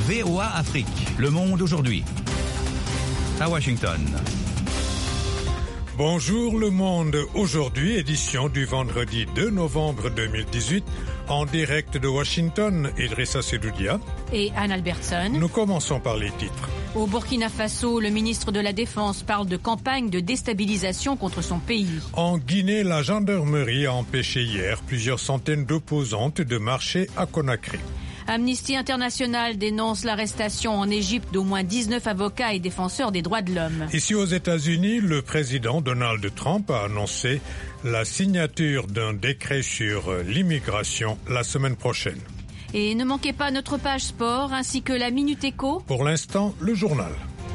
VOA Afrique, le monde aujourd'hui. À Washington. Bonjour le monde, aujourd'hui édition du vendredi 2 novembre 2018, en direct de Washington, Idrissa Sedoudia et Anne Albertson. Nous commençons par les titres. Au Burkina Faso, le ministre de la Défense parle de campagne de déstabilisation contre son pays. En Guinée, la gendarmerie a empêché hier plusieurs centaines d'opposantes de marcher à Conakry. Amnesty International dénonce l'arrestation en Égypte d'au moins 19 avocats et défenseurs des droits de l'homme. Ici aux États-Unis, le président Donald Trump a annoncé la signature d'un décret sur l'immigration la semaine prochaine. Et ne manquez pas notre page sport ainsi que la Minute Éco. Pour l'instant, le journal.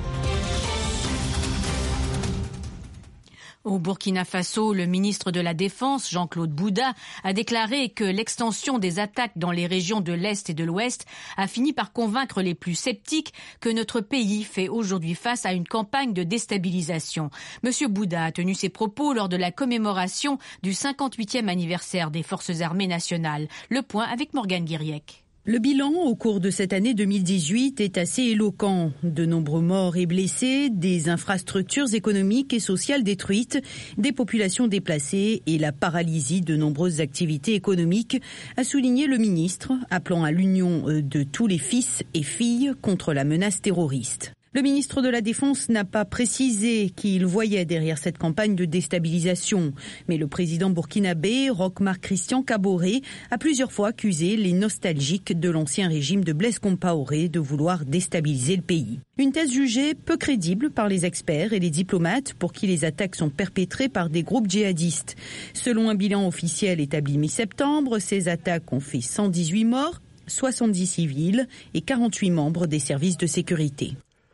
Au Burkina Faso, le ministre de la Défense, Jean-Claude Bouda, a déclaré que l'extension des attaques dans les régions de l'Est et de l'Ouest a fini par convaincre les plus sceptiques que notre pays fait aujourd'hui face à une campagne de déstabilisation. Monsieur Bouda a tenu ses propos lors de la commémoration du 58e anniversaire des Forces armées nationales. Le point avec Morgane Guiriec. Le bilan au cours de cette année 2018 est assez éloquent. De nombreux morts et blessés, des infrastructures économiques et sociales détruites, des populations déplacées et la paralysie de nombreuses activités économiques, a souligné le ministre, appelant à l'union de tous les fils et filles contre la menace terroriste. Le ministre de la Défense n'a pas précisé qui il voyait derrière cette campagne de déstabilisation. Mais le président burkinabé, Roch-Marc Christian Kaboré, a plusieurs fois accusé les nostalgiques de l'ancien régime de Blaise Compaoré de vouloir déstabiliser le pays. Une thèse jugée peu crédible par les experts et les diplomates pour qui les attaques sont perpétrées par des groupes djihadistes. Selon un bilan officiel établi mi-septembre, ces attaques ont fait 118 morts, 70 civils et 48 membres des services de sécurité.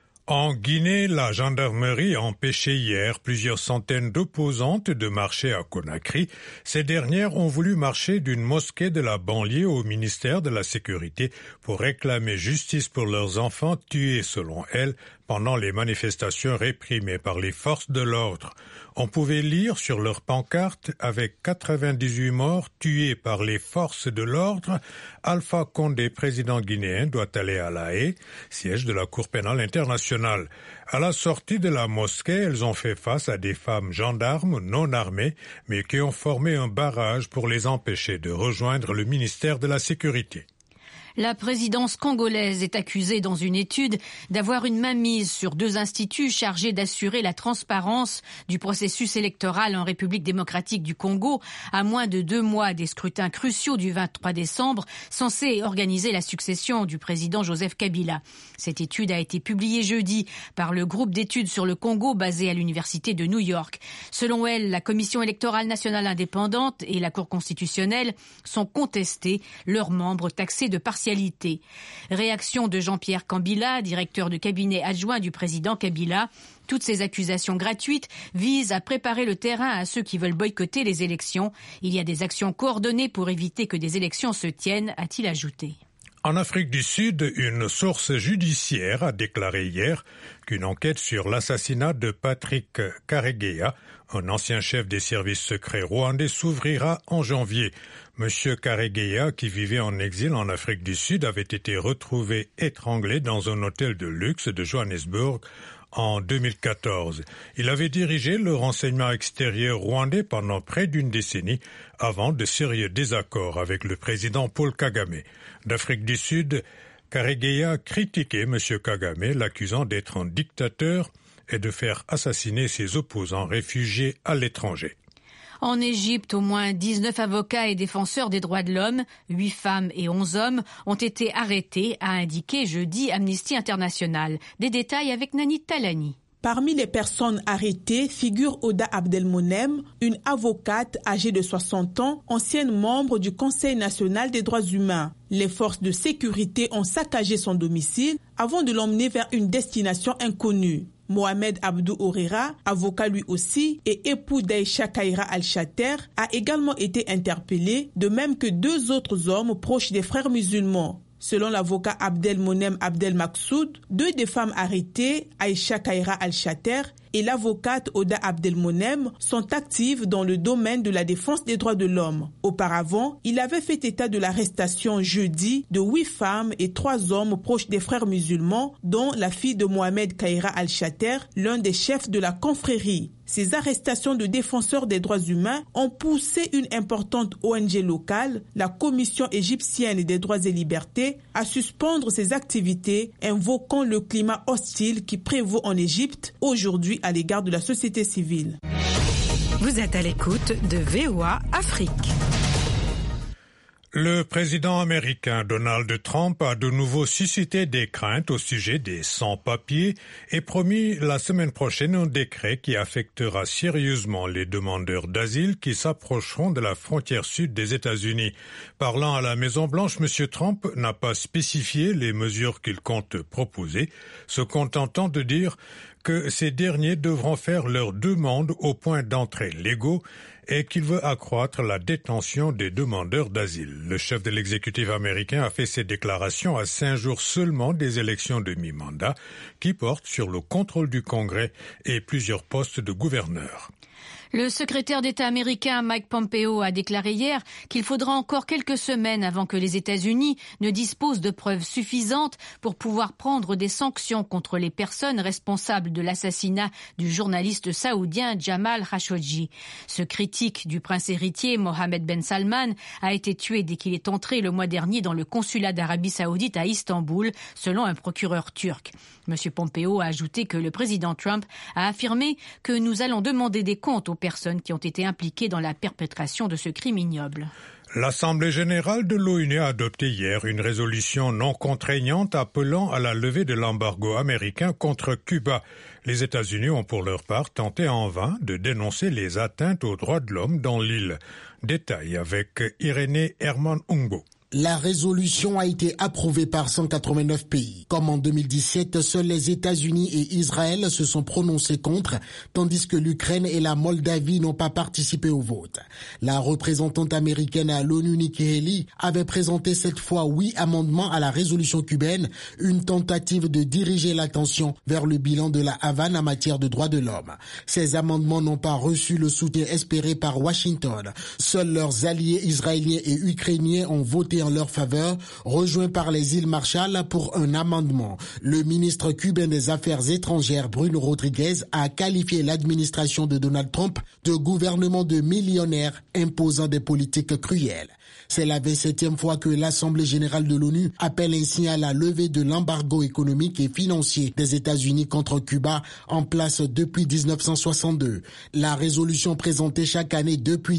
En Guinée, la gendarmerie a empêché hier plusieurs centaines d'opposantes de marcher à Conakry. Ces dernières ont voulu marcher d'une mosquée de la banlieue au ministère de la Sécurité pour réclamer justice pour leurs enfants tués, selon elles, pendant les manifestations réprimées par les forces de l'ordre. On pouvait lire sur leur pancarte, avec 98 morts tués par les forces de l'ordre, Alpha Condé, président guinéen, doit aller à La Haye, siège de la Cour pénale internationale. À la sortie de la mosquée, elles ont fait face à des femmes gendarmes non armées, mais qui ont formé un barrage pour les empêcher de rejoindre le ministère de la Sécurité. La présidence congolaise est accusée dans une étude d'avoir une mainmise sur deux instituts chargés d'assurer la transparence du processus électoral en République démocratique du Congo à moins de 2 mois des scrutins cruciaux du 23 décembre censés organiser la succession du président Joseph Kabila. Cette étude a été publiée jeudi par le groupe d'études sur le Congo basé à l'université de New York. Selon elle, la Commission électorale nationale indépendante et la Cour constitutionnelle sont contestés, leurs membres taxés de partialité. Réaction de Jean-Pierre Kambila, directeur de cabinet adjoint du président Kabila. Toutes ces accusations gratuites visent à préparer le terrain à ceux qui veulent boycotter les élections. Il y a des actions coordonnées pour éviter que des élections se tiennent, a-t-il ajouté. En Afrique du Sud, une source judiciaire a déclaré hier qu'une enquête sur l'assassinat de Patrick Karegeya, un ancien chef des services secrets rwandais, s'ouvrira en janvier. Monsieur Karegeya, qui vivait en exil en Afrique du Sud, avait été retrouvé étranglé dans un hôtel de luxe de Johannesburg en 2014. Il avait dirigé le renseignement extérieur rwandais pendant près d'une décennie avant de sérieux désaccords avec le président Paul Kagame. D'Afrique du Sud, Karegeya critiquait M. Kagame, l'accusant d'être un dictateur et de faire assassiner ses opposants réfugiés à l'étranger. En Égypte, au moins 19 avocats et défenseurs des droits de l'homme, 8 femmes et 11 hommes, ont été arrêtés, a indiqué jeudi Amnesty International. Des détails avec Nani Talani. Parmi les personnes arrêtées figure Oda Abdelmonem, une avocate âgée de 60 ans, ancienne membre du Conseil national des droits humains. Les forces de sécurité ont saccagé son domicile avant de l'emmener vers une destination inconnue. Mohamed Abdou Orera, avocat lui aussi et époux d'Aïcha Kaira Al-Shater, a également été interpellé, de même que 2 autres hommes proches des frères musulmans. Selon l'avocat Abdelmonem Abdelmaksoud, 2 des femmes arrêtées, Aïcha Kaira Al-Chater et l'avocate Oda Abdelmonem, sont actives dans le domaine de la défense des droits de l'homme. Auparavant, il avait fait état de l'arrestation jeudi de 8 femmes et 3 hommes proches des frères musulmans, dont la fille de Mohamed Kaira Al-Chater, l'un des chefs de la confrérie. Ces arrestations de défenseurs des droits humains ont poussé une importante ONG locale, la Commission égyptienne des droits et libertés, à suspendre ses activités, invoquant le climat hostile qui prévaut en Égypte aujourd'hui à l'égard de la société civile. Vous êtes à l'écoute de VOA Afrique. Le président américain Donald Trump a de nouveau suscité des craintes au sujet des sans-papiers et promis la semaine prochaine un décret qui affectera sérieusement les demandeurs d'asile qui s'approcheront de la frontière sud des États-Unis. Parlant à la Maison-Blanche, M. Trump n'a pas spécifié les mesures qu'il compte proposer, se contentant de dire que ces derniers devront faire leur demande au point d'entrée légaux et qu'il veut accroître la détention des demandeurs d'asile. Le chef de l'exécutif américain a fait ces déclarations à 5 jours seulement des élections de mi-mandat qui portent sur le contrôle du Congrès et plusieurs postes de gouverneurs. Le secrétaire d'État américain Mike Pompeo a déclaré hier qu'il faudra encore quelques semaines avant que les États-Unis ne disposent de preuves suffisantes pour pouvoir prendre des sanctions contre les personnes responsables de l'assassinat du journaliste saoudien Jamal Khashoggi. Ce critique du prince héritier Mohammed Ben Salman a été tué dès qu'il est entré le mois dernier dans le consulat d'Arabie Saoudite à Istanbul, selon un procureur turc. M. Pompeo a ajouté que le président Trump a affirmé que nous allons demander des comptes aux personnes qui ont été impliquées dans la perpétration de ce crime ignoble. L'Assemblée générale de l'ONU a adopté hier une résolution non contraignante appelant à la levée de l'embargo américain contre Cuba. Les États-Unis ont pour leur part tenté en vain de dénoncer les atteintes aux droits de l'homme dans l'île. Détail avec Irénée Herman-Ungo. La résolution a été approuvée par 189 pays. Comme en 2017, seuls les États-Unis et Israël se sont prononcés contre, tandis que l'Ukraine et la Moldavie n'ont pas participé au vote. La représentante américaine à l'ONU, Nikki Haley, avait présenté cette fois 8 amendements à la résolution cubaine, une tentative de diriger l'attention vers le bilan de la Havane en matière de droits de l'homme. Ces amendements n'ont pas reçu le soutien espéré par Washington. Seuls leurs alliés israéliens et ukrainiens ont voté en leur faveur, rejoint par les îles Marshall pour un amendement. Le ministre cubain des Affaires étrangères Bruno Rodriguez a qualifié l'administration de Donald Trump de gouvernement de millionnaires imposant des politiques cruelles. C'est la 27e fois que l'Assemblée générale de l'ONU appelle ainsi à la levée de l'embargo économique et financier des États-Unis contre Cuba en place depuis 1962. La résolution présentée chaque année depuis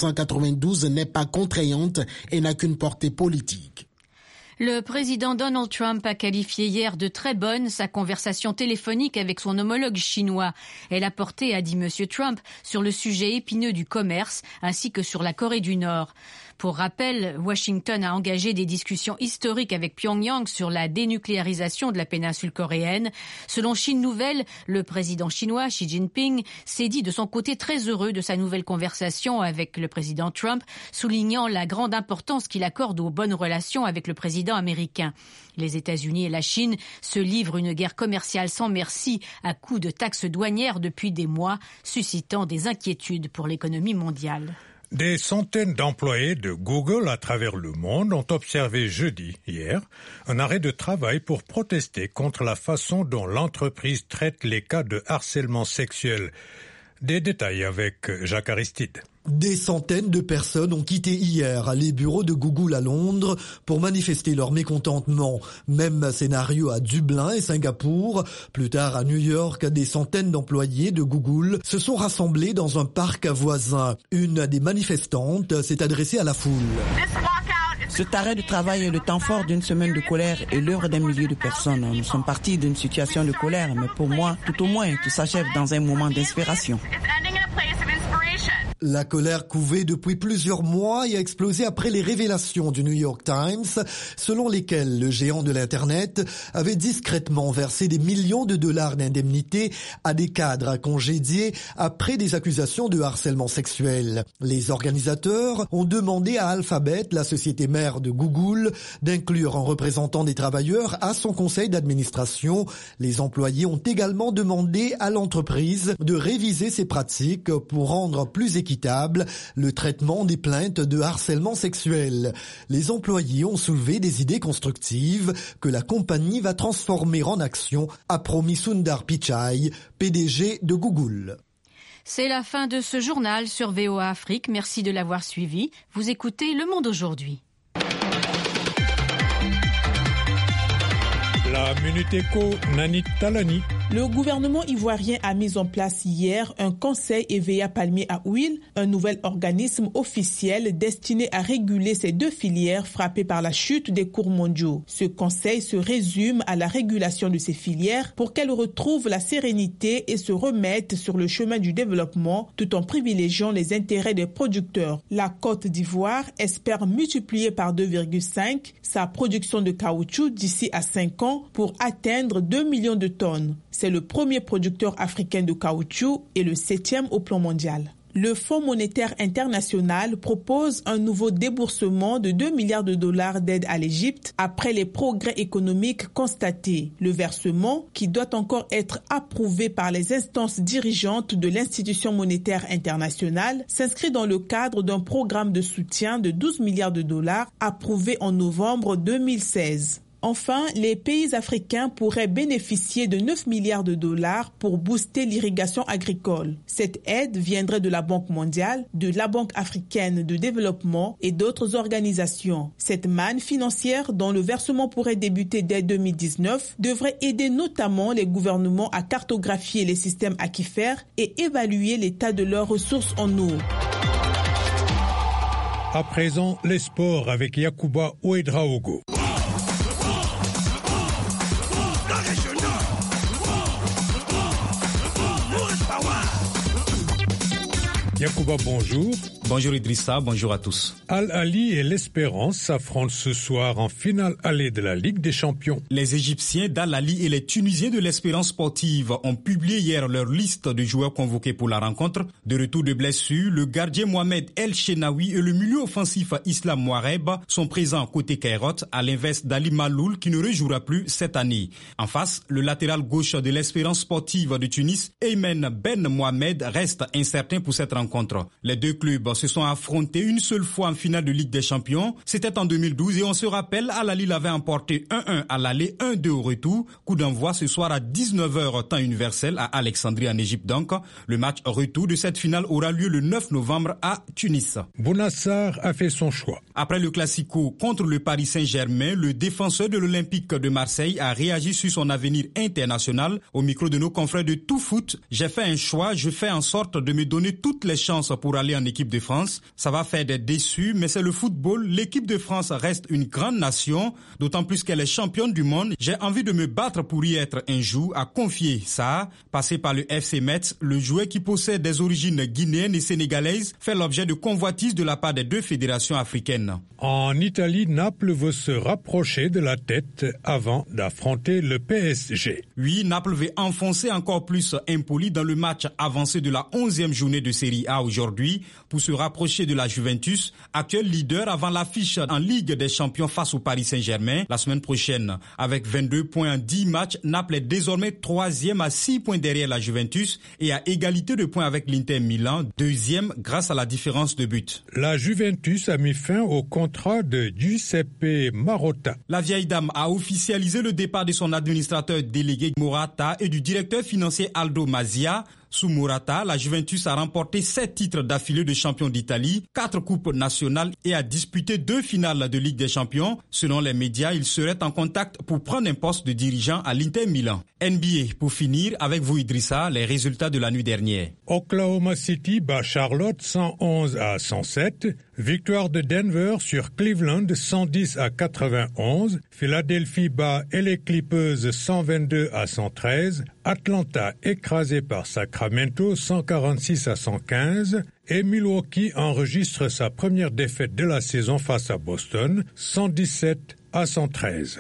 1992 n'est pas contraignante et n'a qu'une portée politique. Le président Donald Trump a qualifié hier de très bonne sa conversation téléphonique avec son homologue chinois. Elle a porté, a dit M. Trump, sur le sujet épineux du commerce ainsi que sur la Corée du Nord. Pour rappel, Washington a engagé des discussions historiques avec Pyongyang sur la dénucléarisation de la péninsule coréenne. Selon Chine Nouvelle, le président chinois Xi Jinping s'est dit de son côté très heureux de sa nouvelle conversation avec le président Trump, soulignant la grande importance qu'il accorde aux bonnes relations avec le président américain. Les États-Unis et la Chine se livrent une guerre commerciale sans merci à coups de taxes douanières depuis des mois, suscitant des inquiétudes pour l'économie mondiale. Des centaines d'employés de Google à travers le monde ont observé hier, un arrêt de travail pour protester contre la façon dont l'entreprise traite les cas de harcèlement sexuel. Des détails avec Jacques Aristide. Des centaines de personnes ont quitté hier les bureaux de Google à Londres pour manifester leur mécontentement. Même scénario à Dublin et Singapour. Plus tard à New York, des centaines d'employés de Google se sont rassemblés dans un parc voisin. Une des manifestantes s'est adressée à la foule. Cet arrêt de travail est le temps fort d'une semaine de colère et l'heure d'un millier de personnes. Nous sommes partis d'une situation de colère, mais pour moi, tout au moins, tout s'achève dans un moment d'inspiration. La colère couvée depuis plusieurs mois et a explosé après les révélations du New York Times, selon lesquelles le géant de l'Internet avait discrètement versé des millions de dollars d'indemnités à des cadres congédiés après des accusations de harcèlement sexuel. Les organisateurs ont demandé à Alphabet, la société mère de Google, d'inclure un représentant des travailleurs à son conseil d'administration. Les employés ont également demandé à l'entreprise de réviser ses pratiques pour rendre plus équitable le traitement des plaintes de harcèlement sexuel. Les employés ont soulevé des idées constructives que la compagnie va transformer en action, a promis Sundar Pichai, PDG de Google. C'est la fin de ce journal sur VOA Afrique. Merci de l'avoir suivi. Vous écoutez Le Monde aujourd'hui. La Minute Éco, Nani Talani. Le gouvernement ivoirien a mis en place hier un conseil EVA palmier à huile, un nouvel organisme officiel destiné à réguler ces deux filières frappées par la chute des cours mondiaux. Ce conseil se résume à la régulation de ces filières pour qu'elles retrouvent la sérénité et se remettent sur le chemin du développement tout en privilégiant les intérêts des producteurs. La Côte d'Ivoire espère multiplier par 2,5 sa production de caoutchouc d'ici à 5 ans pour atteindre 2 millions de tonnes. C'est le premier producteur africain de caoutchouc et le 7e au plan mondial. Le Fonds monétaire international propose un nouveau déboursement de 2 milliards de dollars d'aide à l'Égypte après les progrès économiques constatés. Le versement, qui doit encore être approuvé par les instances dirigeantes de l'institution monétaire internationale, s'inscrit dans le cadre d'un programme de soutien de 12 milliards de dollars approuvé en novembre 2016. Enfin, les pays africains pourraient bénéficier de 9 milliards de dollars pour booster l'irrigation agricole. Cette aide viendrait de la Banque mondiale, de la Banque africaine de développement et d'autres organisations. Cette manne financière, dont le versement pourrait débuter dès 2019, devrait aider notamment les gouvernements à cartographier les systèmes aquifères et évaluer l'état de leurs ressources en eau. À présent, les sports avec Yacouba Ouedraogo. Yacouba, bonjour. Bonjour Idrissa, bonjour à tous. Al Ahly et l'Espérance s'affrontent ce soir en finale allée de la Ligue des Champions. Les Égyptiens d'Al Ahly et les Tunisiens de l'Espérance sportive ont publié hier leur liste de joueurs convoqués pour la rencontre. De retour de blessure, le gardien Mohamed El Chenaoui et le milieu offensif Islam Mouareb sont présents côté Cairot, à l'inverse d'Ali Maloul qui ne rejouera plus cette année. En face, le latéral gauche de l'Espérance sportive de Tunis, Aymen Ben Mohamed, reste incertain pour cette rencontre. Les deux clubs se sont affrontés une seule fois en finale de Ligue des Champions. C'était en 2012 et on se rappelle, Al Ahly l'avait emporté 1-1 à l'aller, 2-1 au retour. Coup d'envoi ce soir à 19h temps universel à Alexandrie en Égypte donc. Le match retour de cette finale aura lieu le 9 novembre à Tunis. Bounassar a fait son choix. Après le Classico contre le Paris Saint-Germain, le défenseur de l'Olympique de Marseille a réagi sur son avenir international. Au micro de nos confrères de Tout Foot, j'ai fait un choix, je fais en sorte de me donner toutes les chances pour aller en équipe de France. Ça va faire des déçus, mais c'est le football. L'équipe de France reste une grande nation, d'autant plus qu'elle est championne du monde. J'ai envie de me battre pour y être un jour, a confié ça. Passé par le FC Metz, le joueur qui possède des origines guinéennes et sénégalaises fait l'objet de convoitises de la part des deux fédérations africaines. En Italie, Naples veut se rapprocher de la tête avant d'affronter le PSG. Oui, Naples veut enfoncer encore plus Empoli dans le match avancé de la 11e journée de Série A aujourd'hui pour se rapprocher de la Juventus, actuel leader avant l'affiche en Ligue des Champions face au Paris Saint-Germain la semaine prochaine. Avec 22 points en 10 matchs, Naples est désormais 3e à 6 points derrière la Juventus et à égalité de points avec l'Inter Milan, 2e grâce à la différence de but. La Juventus a mis fin au contrat de Giuseppe Marotta. La vieille dame a officialisé le départ de son administrateur délégué Morata et du directeur financier Aldo Masia. Sous Morata, la Juventus a remporté 7 titres d'affilée de champion d'Italie, 4 coupes nationales et a disputé 2 finales de Ligue des Champions. Selon les médias, il serait en contact pour prendre un poste de dirigeant à l'Inter Milan. NBA, pour finir, avec vous Idrissa, les résultats de la nuit dernière. Oklahoma City bat Charlotte 111-107. Victoire de Denver sur Cleveland 110-91. Philadelphie bat les Clippers 122-113. Atlanta écrasé par Sacramento Sacramento 146-115 et Milwaukee enregistre sa première défaite de la saison face à Boston 117-113.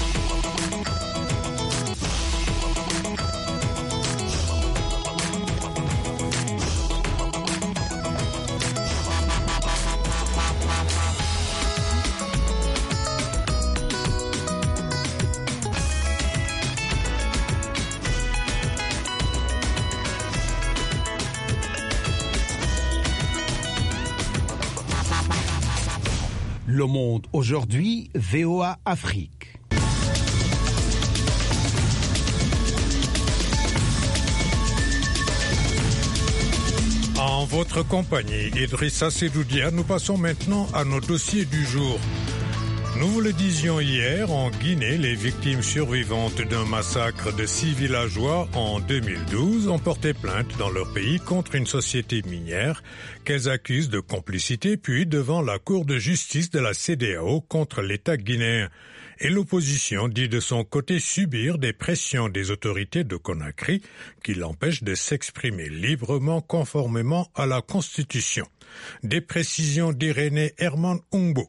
Le Monde aujourd'hui, VOA Afrique. En votre compagnie, Idrissa Sedoudia, nous passons maintenant à nos dossiers du jour. Nous vous le disions hier, en Guinée, les victimes survivantes d'un massacre de 6 villageois en 2012 ont porté plainte dans leur pays contre une société minière qu'elles accusent de complicité, puis devant la Cour de justice de la CEDEAO contre l'État guinéen. Et l'opposition dit de son côté subir des pressions des autorités de Conakry qui l'empêchent de s'exprimer librement conformément à la Constitution. Des précisions d'Irénée Herman Umbo.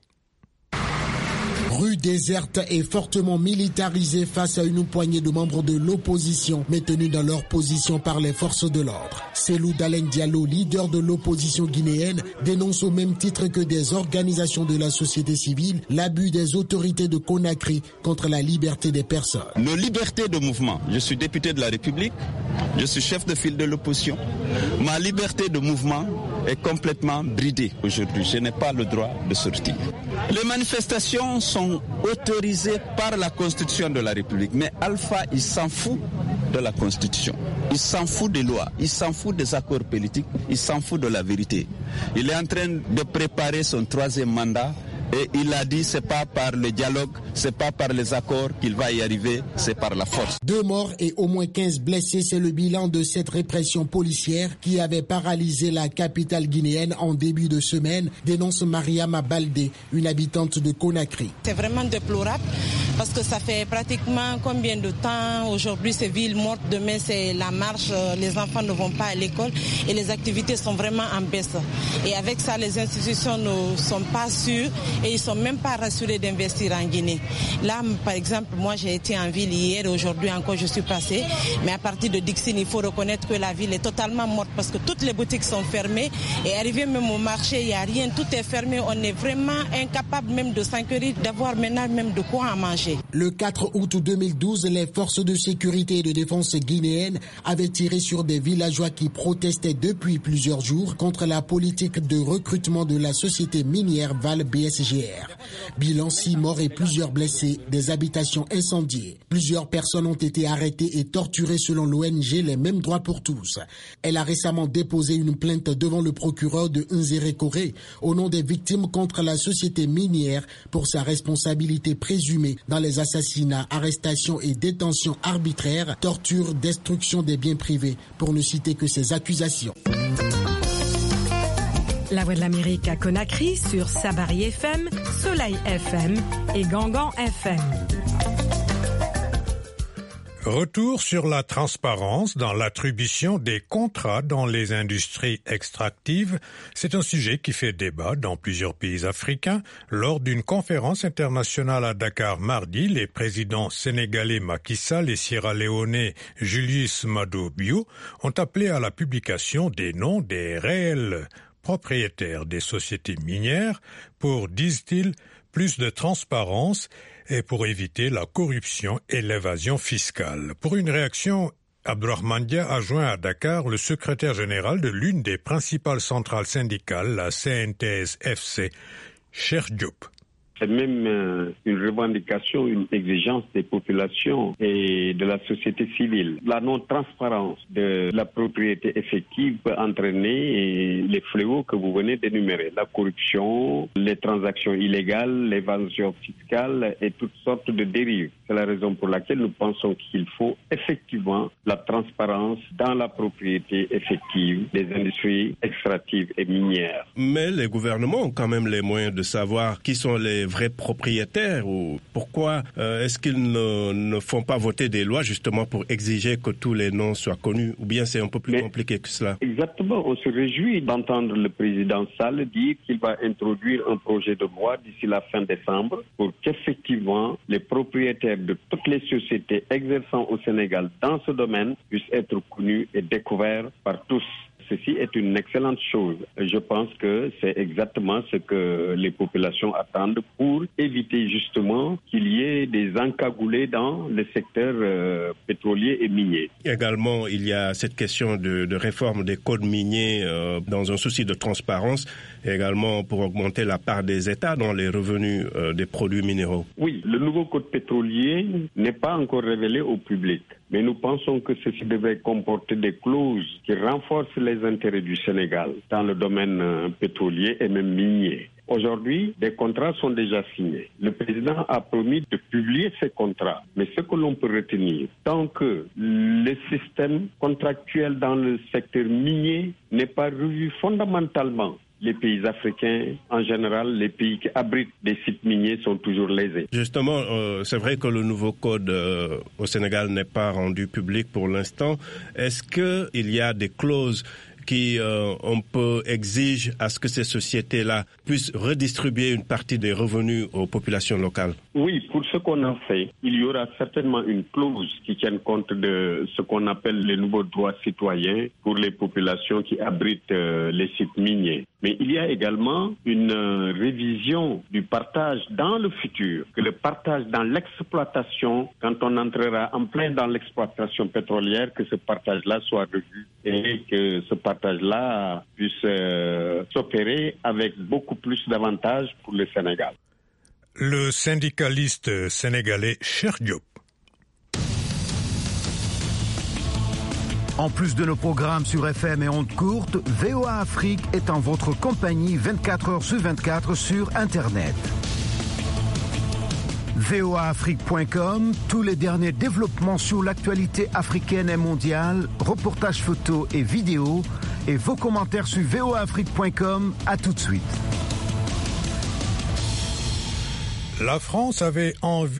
Rue déserte et fortement militarisée face à une poignée de membres de l'opposition maintenus dans leur position par les forces de l'ordre. Cellou Dalein Diallo, leader de l'opposition guinéenne, dénonce au même titre que des organisations de la société civile l'abus des autorités de Conakry contre la liberté des personnes. Nos libertés de mouvement, je suis député de la République, je suis chef de file de l'opposition. Ma liberté de mouvement est complètement bridée aujourd'hui. Je n'ai pas le droit de sortir. Les manifestations sont autorisées par la Constitution de la République. Mais Alpha, il s'en fout de la Constitution. Il s'en fout des lois. Il s'en fout des accords politiques. Il s'en fout de la vérité. Il est en train de préparer son 3e mandat. Et il a dit, c'est pas par le dialogue, c'est pas par les accords qu'il va y arriver, c'est par la force. 2 morts et au moins 15 blessés, c'est le bilan de cette répression policière qui avait paralysé la capitale guinéenne en début de semaine, dénonce Mariama Baldé, une habitante de Conakry. C'est vraiment déplorable parce que ça fait pratiquement combien de temps aujourd'hui ces villes mortes, demain c'est la marche, les enfants ne vont pas à l'école et les activités sont vraiment en baisse. Et avec ça, les institutions ne sont pas sûres et ils ne sont même pas rassurés d'investir en Guinée. Là, par exemple, moi j'ai été en ville hier et aujourd'hui encore je suis passée. Mais à partir de Dixine, il faut reconnaître que la ville est totalement morte parce que toutes les boutiques sont fermées. Et arrivé même au marché, il n'y a rien, tout est fermé. On est vraiment incapable même de s'enquérir, d'avoir maintenant même de quoi à manger. Le 4 août 2012, les forces de sécurité et de défense guinéennes avaient tiré sur des villageois qui protestaient depuis plusieurs jours contre la politique de recrutement de la société minière Val BSG. Bilan 6 morts et plusieurs blessés, des habitations incendiées. Plusieurs personnes ont été arrêtées et torturées selon l'ONG Les Mêmes Droits pour Tous. Elle a récemment déposé une plainte devant le procureur de Nzéré Koré au nom des victimes contre la société minière pour sa responsabilité présumée dans les assassinats, arrestations et détentions arbitraires, tortures, destruction des biens privés, pour ne citer que ces accusations. La Voix de l'Amérique à Conakry sur Sabari FM, Soleil FM et Gangan FM. Retour sur la transparence dans l'attribution des contrats dans les industries extractives. C'est un sujet qui fait débat dans plusieurs pays africains. Lors d'une conférence internationale à Dakar mardi, les présidents sénégalais Macky Sall et sierra-léonais Julius Maada Bio ont appelé à la publication des noms des réels propriétaires des sociétés minières pour, disent-ils, plus de transparence et pour éviter la corruption et l'évasion fiscale. Pour une réaction, Abdourahmane Dia a joint à Dakar le secrétaire général de l'une des principales centrales syndicales, la CNTS-FC, Cheikh Diop. C'est même une revendication, une exigence des populations et de la société civile. La non-transparence de la propriété effective peut entraîner les fléaux que vous venez d'énumérer. La corruption, les transactions illégales, l'évasion fiscale et toutes sortes de dérives. C'est la raison pour laquelle nous pensons qu'il faut effectivement la transparence dans la propriété effective des industries extractives et minières. Mais les gouvernements ont quand même les moyens de savoir qui sont les vrais propriétaires ou pourquoi est-ce qu'ils ne font pas voter des lois justement pour exiger que tous les noms soient connus ou bien c'est un peu plus compliqué que cela? Exactement, on se réjouit d'entendre le président Sall dire qu'il va introduire un projet de loi d'ici la fin décembre pour qu'effectivement les propriétaires de toutes les sociétés exerçant au Sénégal dans ce domaine puissent être connus et découverts par tous. Ceci est une excellente chose. Je pense que c'est exactement ce que les populations attendent pour éviter justement qu'il y ait des encagoulés dans le secteur pétrolier et minier. Également, il y a cette question de réforme des codes miniers dans un souci de transparence, et également pour augmenter la part des États dans les revenus des produits minéraux. Oui, le nouveau code pétrolier n'est pas encore révélé au public. Mais nous pensons que ceci devrait comporter des clauses qui renforcent les intérêts du Sénégal dans le domaine pétrolier et même minier. Aujourd'hui, des contrats sont déjà signés. Le président a promis de publier ces contrats. Mais ce que l'on peut retenir, tant que le système contractuel dans le secteur minier n'est pas revu fondamentalement, les pays africains, en général, les pays qui abritent des sites miniers sont toujours lésés. Justement, c'est vrai que le nouveau code au Sénégal n'est pas rendu public pour l'instant. Est-ce qu'il y a des clauses qui, on peut exige à ce que ces sociétés-là puissent redistribuer une partie des revenus aux populations locales? Oui, pour ce qu'on a fait, il y aura certainement une clause qui tienne compte de ce qu'on appelle les nouveaux droits citoyens pour les populations qui abritent les sites miniers. Mais il y a également une révision du partage dans le futur, que le partage dans l'exploitation, quand on entrera en plein dans l'exploitation pétrolière, que ce partage-là soit revu et que ce partage-là puisse s'opérer avec beaucoup plus d'avantages pour le Sénégal. Le syndicaliste sénégalais Cheikh Diop. En plus de nos programmes sur FM et ondes courtes, VOA Afrique est en votre compagnie 24 heures sur 24 sur Internet. voaafrique.com, tous les derniers développements sur l'actualité africaine et mondiale, reportages photos et vidéos, et vos commentaires sur voaafrique.com. À tout de suite. La France avait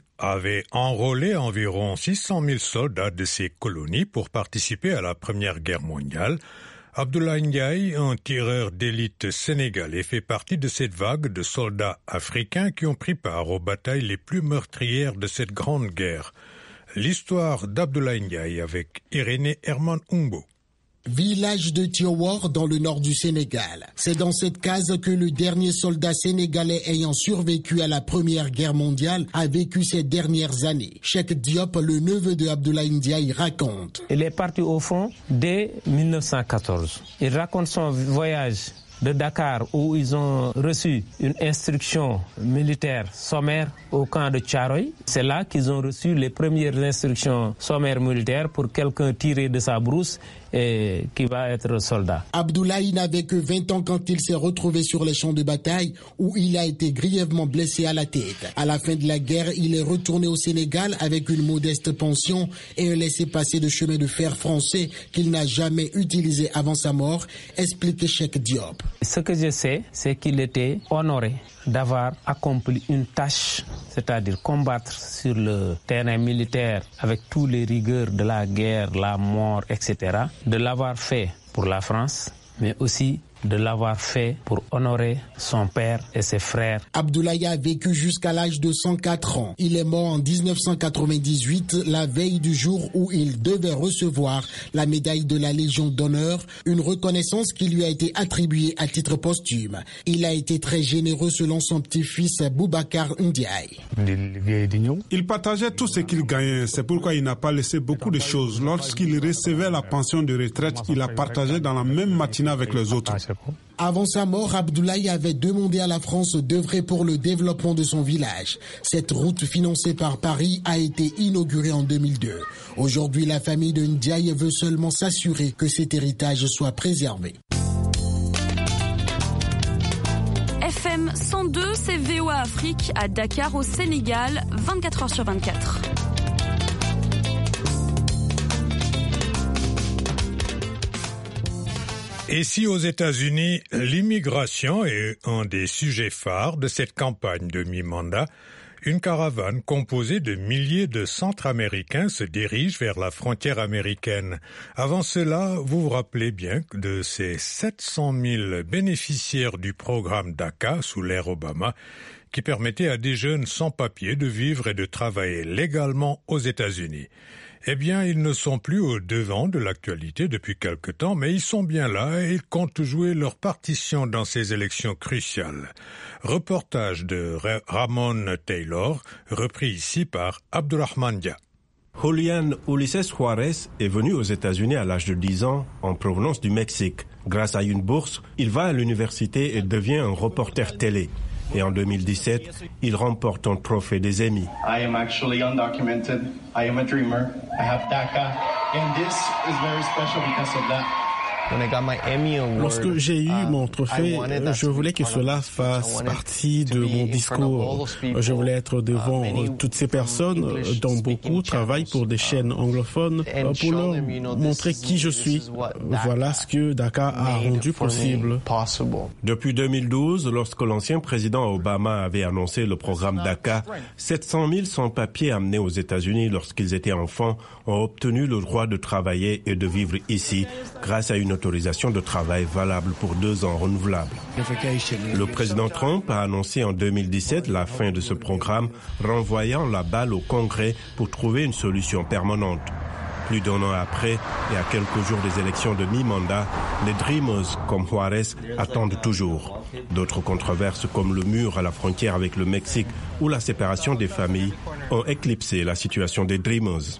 enrôlé environ 600 000 soldats de ses colonies pour participer à la Première Guerre mondiale. Abdoulaye Ndiaye, un tireur d'élite sénégalais, fait partie de cette vague de soldats africains qui ont pris part aux batailles les plus meurtrières de cette grande guerre. L'histoire d'Abdoulaye Ndiaye avec Irénée Herman Umbo. Village de Tiowor dans le nord du Sénégal. C'est dans cette case que le dernier soldat sénégalais ayant survécu à la Première Guerre mondiale a vécu ces dernières années. Cheikh Diop, le neveu de Abdoulaye Ndiaye, raconte. Il est parti au front dès 1914. Il raconte son voyage de Dakar où ils ont reçu une instruction militaire sommaire au camp de Tcharoy. C'est là qu'ils ont reçu les premières instructions sommaires militaires pour quelqu'un tiré de sa brousse et qui va être soldat. Abdoulaye n'avait que 20 ans quand il s'est retrouvé sur les champs de bataille où il a été grièvement blessé à la tête. À la fin de la guerre, il est retourné au Sénégal avec une modeste pension et un laissez-passer de chemin de fer français qu'il n'a jamais utilisé avant sa mort, explique Cheikh Diop. Ce que je sais, c'est qu'il était honoré d'avoir accompli une tâche, c'est-à-dire combattre sur le terrain militaire avec tous les rigueurs de la guerre, la mort, etc., de l'avoir fait pour la France, mais aussi de l'avoir fait pour honorer son père et ses frères. Abdoulaye a vécu jusqu'à l'âge de 104 ans. Il est mort en 1998, la veille du jour où il devait recevoir la médaille de la Légion d'honneur, une reconnaissance qui lui a été attribuée à titre posthume. Il a été très généreux selon son petit-fils Boubacar Ndiaye. Il partageait tout ce qu'il gagnait, c'est pourquoi il n'a pas laissé beaucoup de choses. Lorsqu'il recevait la pension de retraite, il a partagé dans la même matinée avec les autres. Avant sa mort, Abdoulaye avait demandé à la France d'œuvrer pour le développement de son village. Cette route financée par Paris a été inaugurée en 2002. Aujourd'hui, la famille de Ndiaye veut seulement s'assurer que cet héritage soit préservé. FM 102, c'est VOA Afrique à Dakar au Sénégal, 24 heures sur 24. Et si aux États-Unis, l'immigration est un des sujets phares de cette campagne de mi-mandat, une caravane composée de milliers de Centra-Américains se dirige vers la frontière américaine. Avant cela, vous vous rappelez bien de ces 700 000 bénéficiaires du programme DACA sous l'ère Obama, qui permettait à des jeunes sans papier de vivre et de travailler légalement aux États-Unis. Eh bien, ils ne sont plus au devant de l'actualité depuis quelque temps, mais ils sont bien là et ils comptent jouer leur partition dans ces élections cruciales. Reportage de Ramon Taylor, repris ici par Abdurrahman Dia. Julian Ulises Juarez est venu aux États-Unis à l'âge de 10 ans en provenance du Mexique. Grâce à une bourse, il va à l'université et devient un reporter télé. Et en 2017, il remporte un trophée des Emmy. I am actually undocumented. I am a dreamer. I have DACA. And this is very special because of that. Lorsque j'ai eu mon trophée, je voulais que cela fasse partie de mon discours. Je voulais être devant toutes ces personnes, dont beaucoup travaillent pour des chaînes anglophones, pour leur montrer qui je suis. Voilà ce que DACA a rendu possible. Depuis 2012, lorsque l'ancien président Obama avait annoncé le programme DACA, 700 000 sans-papiers amenés aux États-Unis lorsqu'ils étaient enfants ont obtenu le droit de travailler et de vivre ici grâce à une autorisation de travail valable pour 2 ans renouvelable. Le président Trump a annoncé en 2017 la fin de ce programme, renvoyant la balle au Congrès pour trouver une solution permanente. Plus d'1 an après, et à quelques jours des élections de mi-mandat, les Dreamers, comme Juarez, attendent toujours. D'autres controverses, comme le mur à la frontière avec le Mexique ou la séparation des familles, ont éclipsé la situation des Dreamers.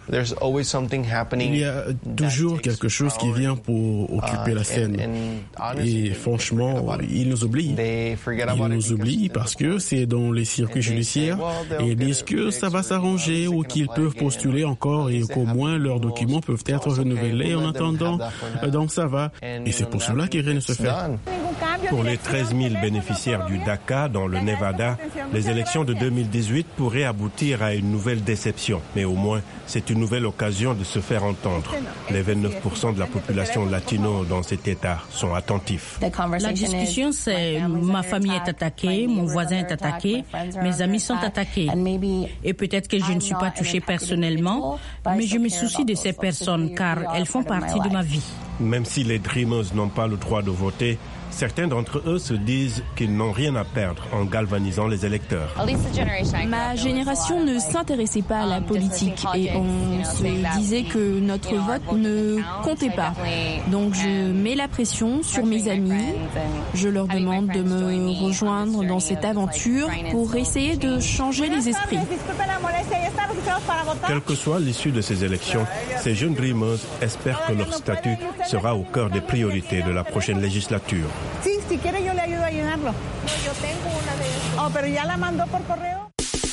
Il y a toujours quelque chose qui vient pour occuper la scène. Et franchement, ils nous oublient. Ils nous oublient parce que c'est dans les circuits judiciaires et ils disent que ça va s'arranger ou qu'ils peuvent postuler encore et qu'au moins leurs documents peuvent être renouvelés en attendant. Donc ça va. Et c'est pour cela que rien ne se fait. Pour les 13 000 bénéficiaires du DACA dans le Nevada, les élections de 2018 pourraient aboutir à une nouvelle déception. Mais au moins, c'est une nouvelle occasion de se faire entendre. Les 29% de la population latino dans cet État sont attentifs. La discussion, c'est ma famille est attaquée, mon voisin est attaqué, mes amis sont attaqués. Et peut-être que je ne suis pas touchée personnellement, mais je me soucie de ces personnes car elles font partie de ma vie. Même si les Dreamers n'ont pas le droit de voter, certains d'entre eux se disent qu'ils n'ont rien à perdre en galvanisant les électeurs. Ma génération ne s'intéressait pas à la politique et on se disait que notre vote ne comptait pas. Donc je mets la pression sur mes amis. Je leur demande de me rejoindre dans cette aventure pour essayer de changer les esprits. Quelle que soit l'issue de ces élections, ces jeunes Dreamers espèrent que leur statut sera au cœur des priorités de la prochaine législature. Si quiere yo le ayudo a llenarlo. Yo tengo una de esas. Oh, pero ya la mandó por correo.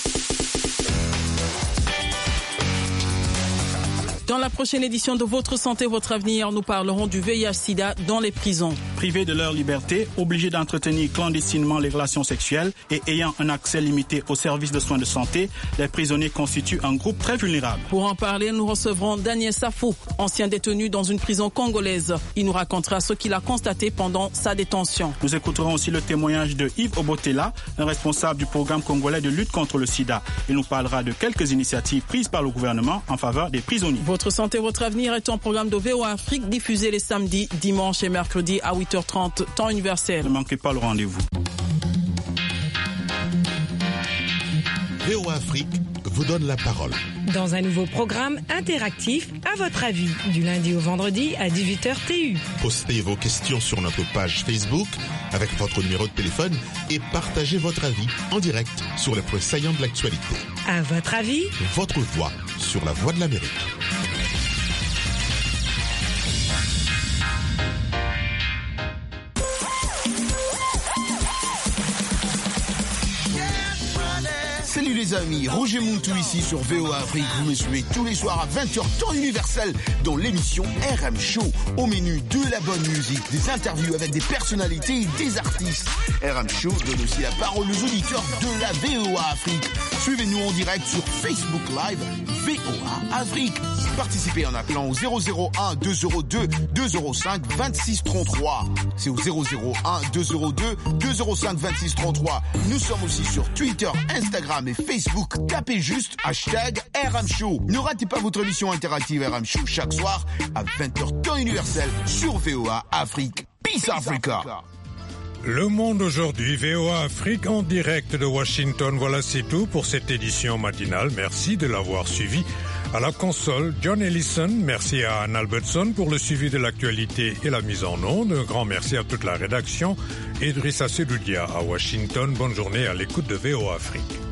Dans la prochaine édition de Votre Santé, Votre Avenir, nous parlerons du VIH-Sida dans les prisons. Privés de leur liberté, obligés d'entretenir clandestinement les relations sexuelles et ayant un accès limité aux services de soins de santé, les prisonniers constituent un groupe très vulnérable. Pour en parler, nous recevrons Daniel Safo, ancien détenu dans une prison congolaise. Il nous racontera ce qu'il a constaté pendant sa détention. Nous écouterons aussi le témoignage de Yves Obotela, un responsable du programme congolais de lutte contre le sida. Il nous parlera de quelques initiatives prises par le gouvernement en faveur des prisonniers. Votre santé, votre avenir est un programme de VOA Afrique diffusé les samedis, dimanches et mercredis à 8h30, temps universel. Ne manquez pas le rendez-vous. VOA Afrique vous donne la parole. Dans un nouveau programme interactif, à votre avis, du lundi au vendredi à 18h TU. Postez vos questions sur notre page Facebook avec votre numéro de téléphone et partagez votre avis en direct sur les points saillants de l'actualité. À votre avis, votre voix sur la Voix de l'Amérique. Salut les amis, Roger Mountou ici sur VOA Afrique. Vous me suivez tous les soirs à 20h temps universel dans l'émission RM Show. Au menu de la bonne musique, des interviews avec des personnalités et des artistes. RM Show donne aussi la parole aux auditeurs de la VOA Afrique. Suivez-nous en direct sur Facebook Live VOA Afrique. Participez en appelant au 001 202 205 26 33. C'est au 001 202 205 26 33. Nous sommes aussi sur Twitter, Instagram et Facebook. Tapez juste #RM Show. Ne ratez pas votre émission interactive RM Show chaque soir à 20h temps universel sur VOA Afrique. Peace Africa. Le Monde aujourd'hui, VOA Afrique en direct de Washington. Voilà, c'est tout pour cette édition matinale. Merci de l'avoir suivi. À la console, John Ellison. Merci à Anne Albertson pour le suivi de l'actualité et la mise en onde. Un grand merci à toute la rédaction. Idrissa Sedoudia à Washington. Bonne journée à l'écoute de VOA Afrique.